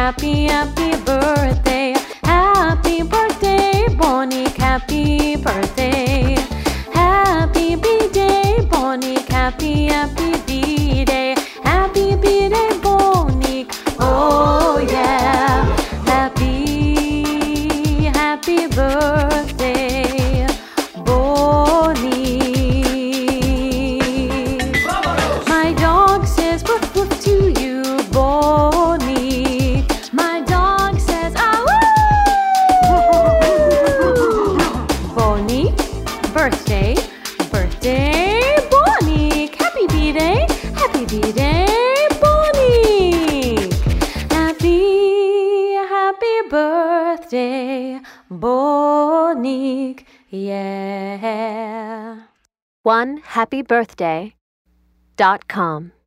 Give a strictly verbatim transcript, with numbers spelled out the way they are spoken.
happy, happy birthday. Happy birthday, Bonik, happy birthday. Happy B-Day, Bonik, happy, happy B-Day. Happy B-Day, Bonik, oh yeah. Happy, happy birthday, Bonik. My dog says woof woof to you, Bonik. My dog says ah woo. Bonik, birthday, birthday, Bonik. Happy B-Day, happy B-Day, Bonik. Happy, happy birthday, Bonik, yeah. one happy birthday dot com